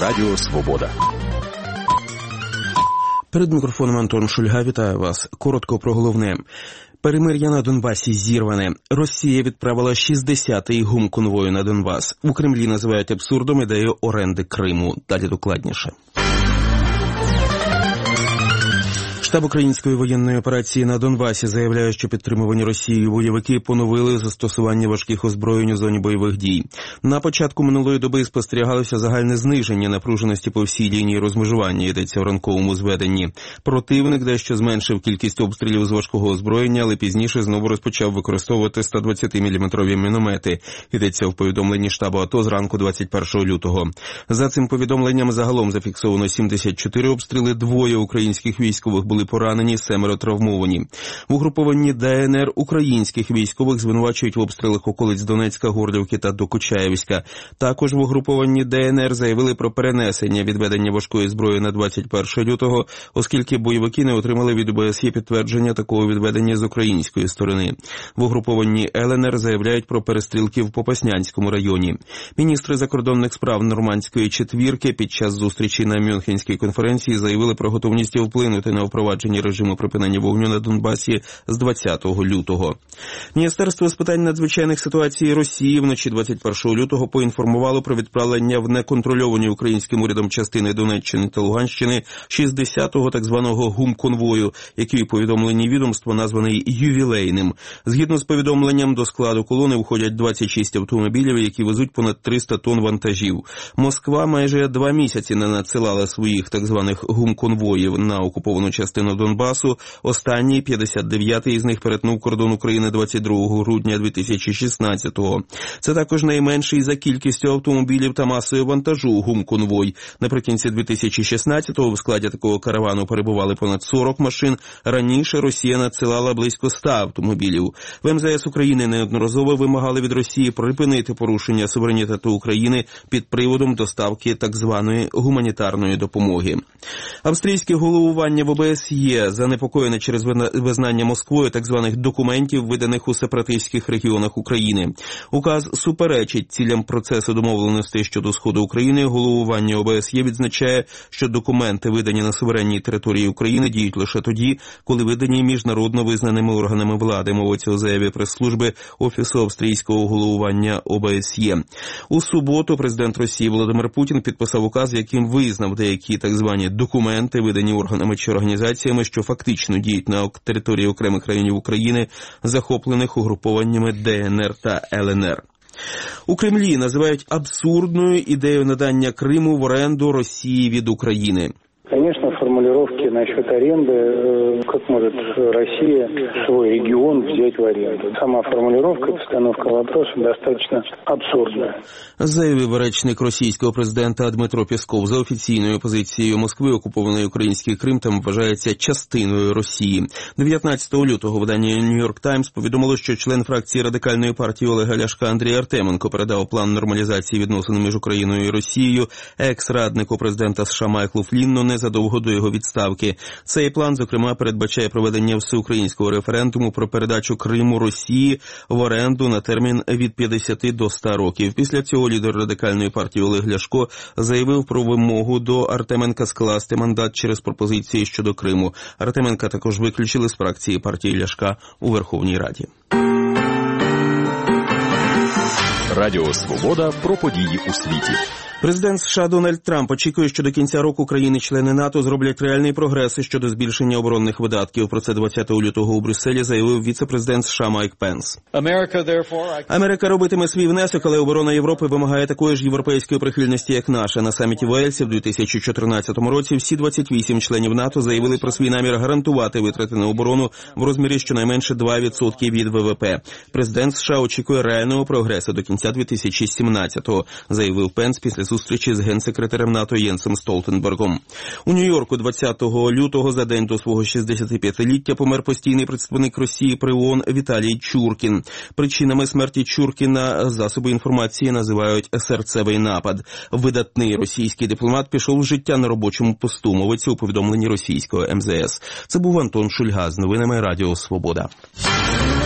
Радіо Свобода. Перед мікрофоном Антон Шульга, вітаю вас. Коротко про головне. Перемир'я на Донбасі зірване. Росія відправила 60-й гумконвою на Донбас. У Кремлі називають абсурдом ідею оренди Криму. Далі докладніше. Штаб української воєнної операції на Донбасі заявляє, що підтримувані Росією бойовики поновили застосування важких озброєнь у зоні бойових дій. На початку минулої доби спостерігалося загальне зниження напруженості по всій лінії розмежування, йдеться в ранковому зведенні. Противник дещо зменшив кількість обстрілів з важкого озброєння, але пізніше знову розпочав використовувати 120-мм міномети, йдеться в повідомленні штабу АТО зранку 21 лютого. За цим повідомленням загалом зафіксовано 74 обстріли, 2 українських військових були поранені, 7 травмовані. В угрупованні ДНР українських військових звинувачують в обстрілах околиць Донецька, Горлівки та Докучаєвська. Також в угрупованні ДНР заявили про перенесення відведення важкої зброї на 21 лютого, оскільки бойовики не отримали від ОБСЄ підтвердження такого відведення з української сторони. В угрупованні ЛНР заявляють про перестрілки в Попаснянському районі. Міністри закордонних справ Нормандської четвірки під час зустрічі на Мюнхенській конференції заявили про готовність вплинути на впровадження режиму припинення вогню на Донбасі з 20 лютого. Міністерство з питань надзвичайних ситуацій Росії вночі 21 лютого поінформувало про відправлення в неконтрольовані українським урядом частини Донеччини та Луганщини 60-го так званого гумконвою, який у повідомленні відомства названий ювілейним. Згідно з повідомленням, до складу колони входять 26 автомобілів, які везуть понад 300 тонн вантажів. Москва майже 2 місяці не надсилала своїх так званих гумконвоїв на окуповану частину Донбасу. Останній, 59-й із них, перетнув кордон України 22 грудня 2016-го. Це також найменший за кількістю автомобілів та масою вантажу гумконвой. Наприкінці 2016-го в складі такого каравану перебували понад 40 машин. Раніше Росія надсилала близько 100 автомобілів. В МЗС України неодноразово вимагали від Росії припинити порушення суверенітету України під приводом доставки так званої гуманітарної допомоги. Австрійське головування в ОБСЄ занепокоєне через визнання Москвою так званих документів, виданих у сепаратистських регіонах України. Указ суперечить цілям процесу домовленостей щодо Сходу України. Головування ОБСЄ відзначає, що документи, видані на суверенній території України, діють лише тоді, коли видані міжнародно визнаними органами влади, мовиться у заяві прес-служби Офісу австрійського головування ОБСЄ. У суботу президент Росії Володимир Путін підписав указ, яким визнав деякі так звані документи, видані органами чи організаціями, що фактично діють на території окремих районів України, захоплених угрупованнями ДНР та ЛНР. У Кремлі називають абсурдною ідею надання Криму в оренду Росії від України. Конечно, формулировки насчет аренды, как может Россия свой регион взять в аренду. Сама формулировка, постановка вопроса достаточно абсурдная. Заявив речник російського президента Дмитро Пєсков. За офіційною позицією Москви, окупований український Крим там вважається частиною Росії. 19 лютого видання Нью-Йорк Таймс повідомило, що член фракції Радикальної партії Олега Ляшка Андрій Артеменко передав план нормалізації відносин між Україною і Росією екс-раднику президента США Майклу Флінну незадовго до його відставки. Цей план, зокрема, передбачає проведення всеукраїнського референдуму про передачу Криму Росії в оренду на термін від 50 до 100 років. Після цього лідер Радикальної партії Олег Ляшко заявив про вимогу до Артеменка скласти мандат через пропозиції щодо Криму. Артеменка також виключили з фракції партії Ляшка у Верховній Раді. Радіо Свобода про події у світі. Президент США Дональд Трамп очікує, що до кінця року країни-члени НАТО зроблять реальний прогрес щодо збільшення оборонних видатків. Про це 20 лютого у Брюсселі заявив віце-президент США Майк Пенс. Америка робитиме свій внесок, але оборона Європи вимагає такої ж європейської прихильності, як наша. На саміті в Уельсі в 2014 році всі 28 членів НАТО заявили про свій намір гарантувати витрати на оборону в розмірі щонайменше 2% від ВВП. Президент США очікує реального прогресу до кінця 2017-го, заявив Пенс після зустрічі з генсекретарем НАТО Єнсом Столтенбергом. У Нью-Йорку 20 лютого, за день до свого 65-ліття, помер постійний представник Росії при ООН Віталій Чуркін. Причинами смерті Чуркіна засоби інформації називають серцевий напад. Видатний російський дипломат пішов з життя на робочому посту, мовиться у повідомленні російського МЗС. Це був Антон Шульга з новинами Радіо Свобода.